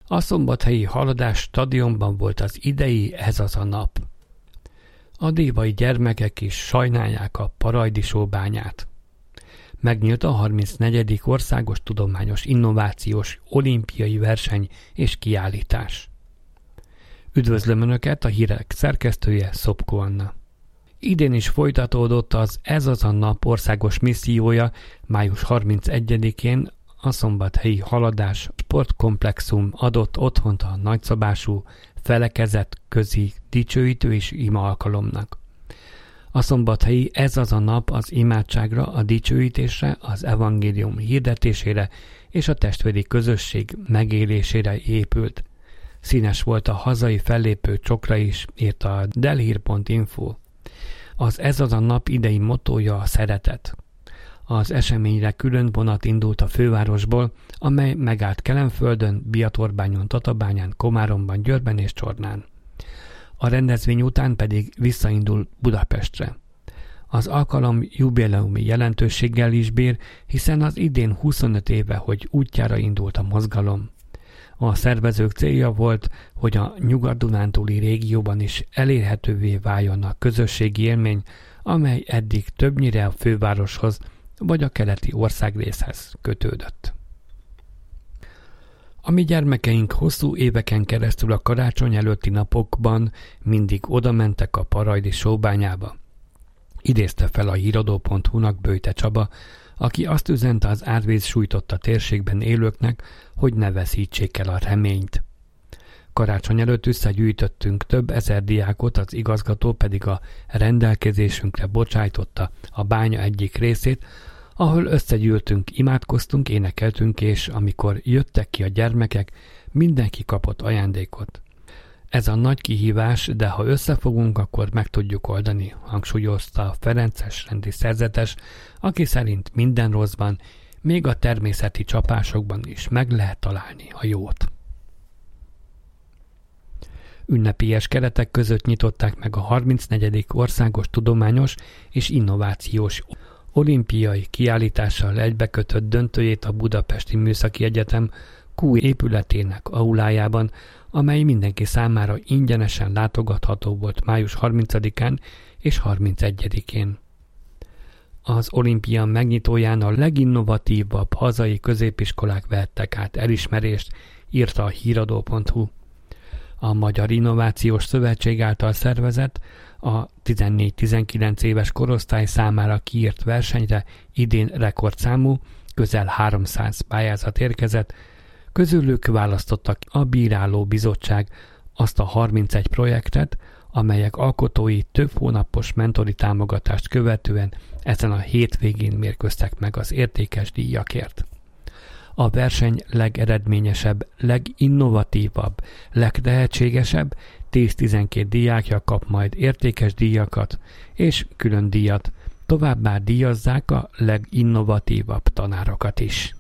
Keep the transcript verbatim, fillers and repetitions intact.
A szombathelyi Haladás stadionban volt az idei Ez az a nap. A dévai gyermekek is sajnálják a paradicsóbányát. Megnyílt a harmincnegyedik Országos Tudományos Innovációs Olimpiai Verseny és Kiállítás. Üdvözlöm Önöket, a hírek szerkesztője Szopko Anna. Idén is folytatódott az Ez az a nap országos missziója május harmincegyedikén a szombathelyi Haladás sportkomplexum adott otthont a nagyszabású felekezet közi dicsőítő és ima alkalomnak. A szombathelyi Ez az a nap az imádságra, a dicsőítésre, az evangélium hirdetésére és a testvéri közösség megélésére épült. Színes volt a hazai fellépő csokra is, írta a delhír pont info. Az Ez az a nap idei mottója a szeretet. Az eseményre külön vonat indult a fővárosból, amely megállt Kelenföldön, Biatorbányon, Tatabányán, Komáromban, Győrben és Csornán. A rendezvény után pedig visszaindul Budapestre. Az alkalom jubileumi jelentőséggel is bír, hiszen az idén huszonöt éve, hogy útjára indult a mozgalom. A szervezők célja volt, hogy a Nyugat-Dunántúli régióban is elérhetővé váljon a közösségi élmény, amely eddig többnyire a fővároshoz vagy a keleti országrészhez kötődött. A mi gyermekeink hosszú éveken keresztül a karácsony előtti napokban mindig odamentek a Parajdi sóbányába. Idézte fel a híradó pont hu-nak Böjte Csaba, aki azt üzente az árvíz sújtotta térségben élőknek, hogy ne veszítsék el a reményt. Karácsony előtt összegyűjtöttünk több ezer diákot, az igazgató pedig a rendelkezésünkre bocsájtotta a bánya egyik részét, ahol összegyűltünk, imádkoztunk, énekeltünk, és amikor jöttek ki a gyermekek, mindenki kapott ajándékot. Ez a nagy kihívás, de ha összefogunk, akkor meg tudjuk oldani, hangsúlyozta a ferences rendi szerzetes, aki szerint minden rosszban, még a természeti csapásokban is meg lehet találni a jót. Ünnepélyes keretek között nyitották meg a harmincnegyedik Országos Tudományos és Innovációs Olimpiai Kiállítással egybekötött döntőjét a Budapesti Műszaki Egyetem Q épületének aulájában, amely mindenki számára ingyenesen látogatható volt május harmincadikán és harmincegyedikén. Az olimpia megnyitóján a leginnovatívabb hazai középiskolák vehettek át elismerést, írta a híradó pont hu. A Magyar Innovációs Szövetség által szervezett, a tizennégy-tizenkilenc éves korosztály számára kiírt versenyre idén rekordszámú, közel háromszáz pályázat érkezett, közülük választottak a Bíráló Bizottság azt a harmincegy projektet, amelyek alkotói több hónapos mentori támogatást követően ezen a hétvégén mérkőztek meg az értékes díjakért. A verseny legeredményesebb, leginnovatívabb, legtehetségesebb tíz-tizenkét diákja kap majd értékes díjakat és külön díjat, továbbá díjazzák a leginnovatívabb tanárokat is.